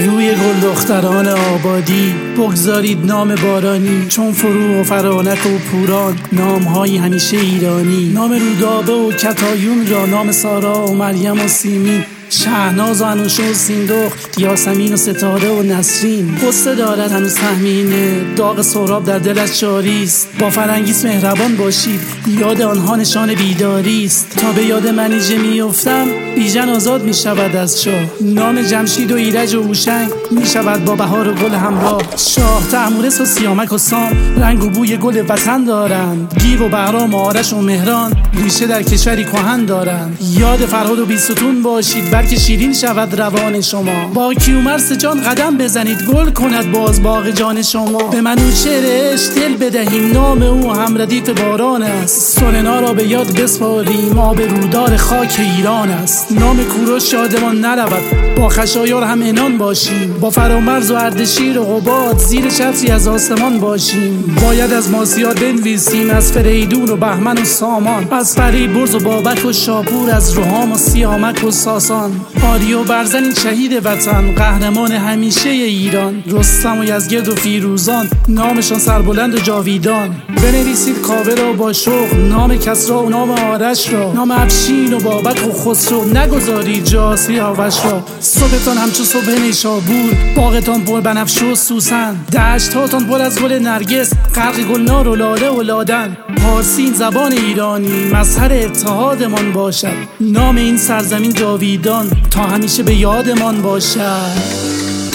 روی گل دختران آبادی بگذارید نام بارانی، چون فروغ و فرانک و پوران نامهایی همیشه ایرانی. نام رودابه و کتایون را، نام سارا و مریم و سیمین، شهناز و انوشه و سیندخت، یاسمین و ستاره و نسرین. قصه دارد هنوز تهمینه، داغ سهراب در دلش جاریست. با فرنگیس مهربان باشید، یاد آنها نشان بیداریست. تا به یاد منیژه میافتم، بیژن آزاد میشود از شاه. نام جمشید و ایرج و هوشنگ میشود با بهار و گل همراه. شاه طهمورث و سیامک و سام رنگ و بوی گل وطن دارند. گیو و بهرام و آرش و مهران ریشه در کشوری کهن دارند. یاد فرهاد و بیستون باشید، که شیرین شود روان شما. با کیومرث جان قدم بزنید، گل کند باز باغ جان شما. به منوچهر عشق دل بدهیم، نام او هم ردیف باران است. سلنا را به یاد بسپاریم، آب رودار خاک ایران است. نام کوروش شادمان نرود، با خشایار هم عنان باشیم. با فرامرز و اردشیر و قباد زیر چتری از آسمان باشیم. باید از ماسیات بنویسیم، از فریدون و بهمن و سامان، از فریبرز و بابک و شاپور، از روحام و سیامک و ساسان. آری و برزن شهید وطن، قهرمان همیشه ایران. رستم و یزگرد و فیروزان نامشان سربلند و جاویدان. بنویسید کاوه را با شوق، نام کسری و نام آرش را. نام افشین و بابک و خسرو، نگذارید جا سیاوش را. صبحتان همچو صبح نیشابور، باغتان پر بنفشه و سوسن. دشت‌هاتان پر از گل نرگس، غرق گلنار و لاله و لادن. پارسی زبان ایرانی مظهر اتحادمان باشد. نام این سرزمین جاویدان تا همیشه به یادمان باشد.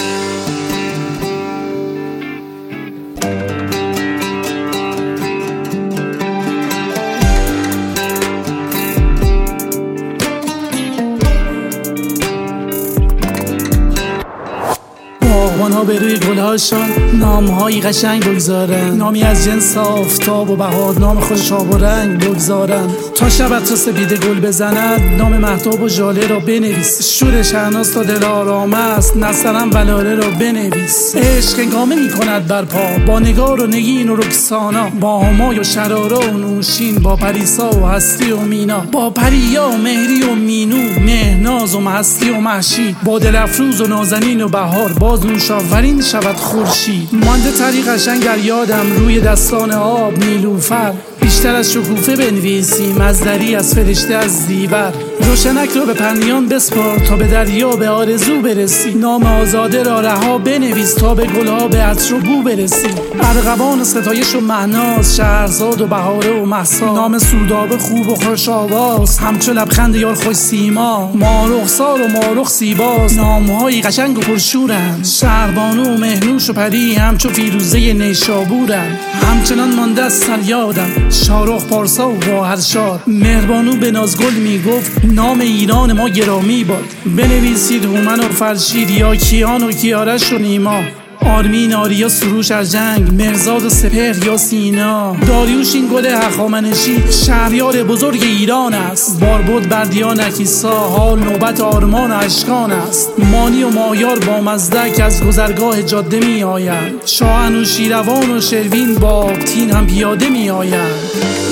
باغبان‌ها به روی گلهاشان نامهایی قشنگ بگذارن. نامی از جنس آفتاب و بهار، نام خوش آب و رنگ بگذارن. تا شب تو سپیده گل بزند، نام مهتاب و ژاله را بنویس. شور شهناز تا دل آرام است، نسترن بلاله را بنویس. عشق هنگامه می کند برپا، با نگار و نگین و رکسانا. با همای و شرارا و نوشین، با پریسا و هستی و مینا. با پریا و مهری و مینو، مهناز و مستی و محشی. با دل افروز و نازنین و بهار، باز نوشاورین شود خورشید. مانده طریق قشنگ در یادم، روی دستان آب نیلوفر. بیشتر از شکوفه بنویسیم، از دری از فرشته از دیور. روشنک رو به پرنیان بسپار، تا به دریا به آرزو برسی. نام آزاده را رها بنویس، تا به گلها به عطر و بو برسی. ارغوان و ستایش و مهناز، شهرزاد و بهاره و مهسا. نام سودابه خوب و خوش آواز، همچو لبخند یار خوش سیما. مارخسار و مارخ سیباز، نامهایی قشنگ و پرشورند. شهربانو و مهنوش و پری، همچو فیروزه نیشابورند. همچنان مانده از سر یادم شارخ پارسا و گوهرشاد. مهربانو به نازگل میگفت، نام ایران ما گرامی باد. بنویسید هومن و فرشید، یا کیان و کیارش و نیما. آرمین، آریا، سروش از جنگ، مرزاد و سپهر یا سینا. داریوش این گل هخامنشی، شهریار بزرگ ایران است. باربد، بردیان، اکیسا، حال نوبت آرمان و اشکان است. مانی و مایار با مزدک، از گذرگاه جاده می آیند. شاه انوشیروان و شروین با تین هم پیاده می آیند.